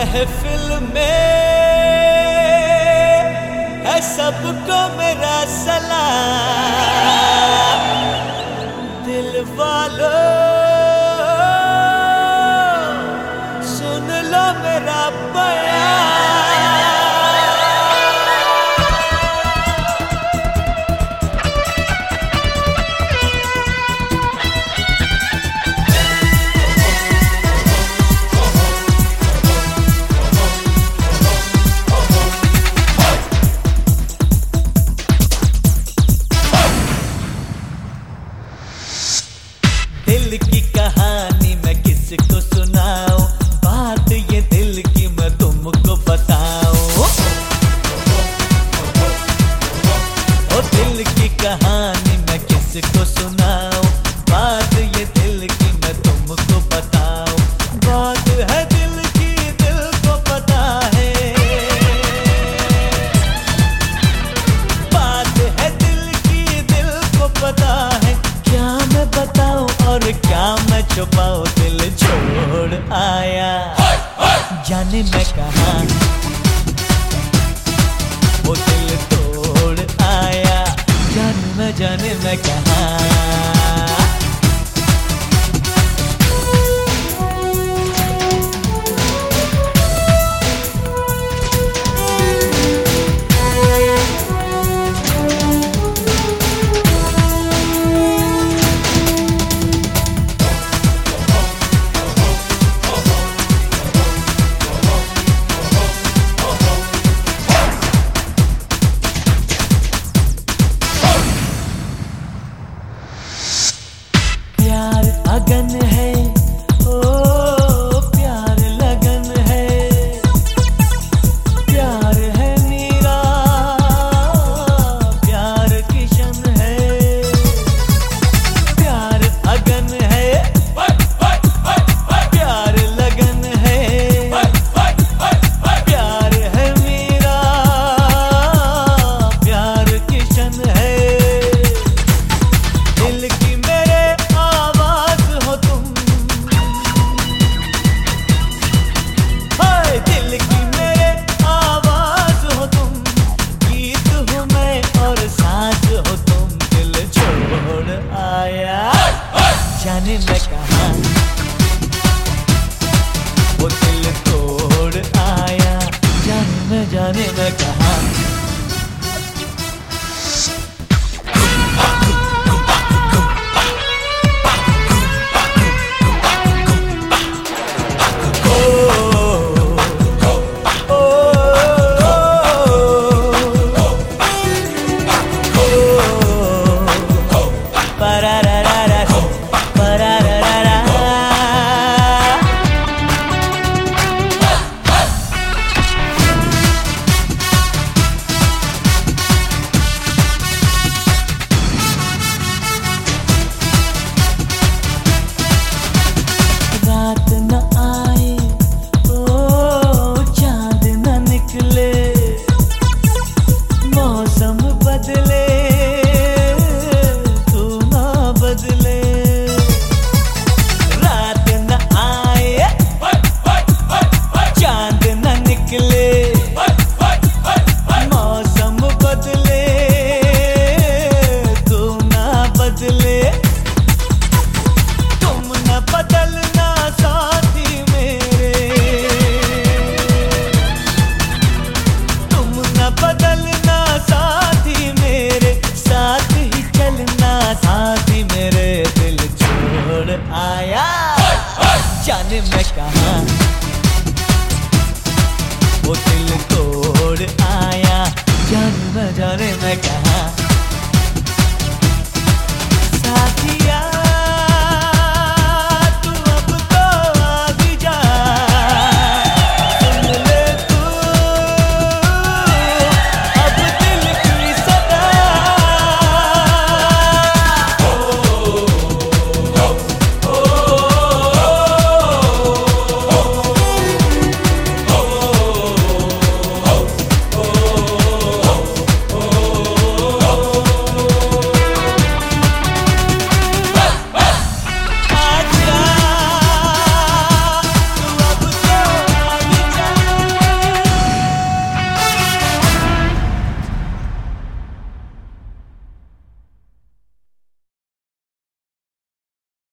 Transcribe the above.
महफिल में है सबको मेरा सलाम। दिल वालों सुन लो मेरा बयान। दिल की कहानी मैं किसको सुनाऊं, बात ये दिल की मैं तुमको बताऊं। ओ दिल की कहानी मैं किसको सुनाऊं, बात ये दिल की मैं तुमको बताऊं। बात है दिल की, दिल को पता है। बात है दिल की, दिल को पता है। क्या मैं बताऊं और क्या मैं छुपाऊं, दिल छोड़ आया जाने मैं कहाँ। वो दिल तोड़ आया जाने मैं कहाँ। लगन है ओ प्यार लगन है, प्यार है मीरा प्यार किशन है। प्यार अगन है प्यार लगन है, प्यार है मीरा प्यार किशन है। दिल की मेरे आवाज हो तुम, हाय दिल की मेरे आवाज हो तुम। गीत हूँ मैं और सांस हो तुम। दिल छोड़ आया जाने मैं कहाँ। वो दिल तोड़ आया जाने मैं कहाँ। रात न आए ओ चांद न निकले, मौसम बदले तू ना बदले। रात न आए चांद न निकले, मौसम बदले तू ना बदले। तुम न बदलना साथी मेरे, तुम न बदलना साथी मेरे। साथ ही चलना साथी मेरे। दिल छोड़ आया जाने मैं कहाँ। वो दिल तोड़ आया जाने मैं कहाँ। साथिया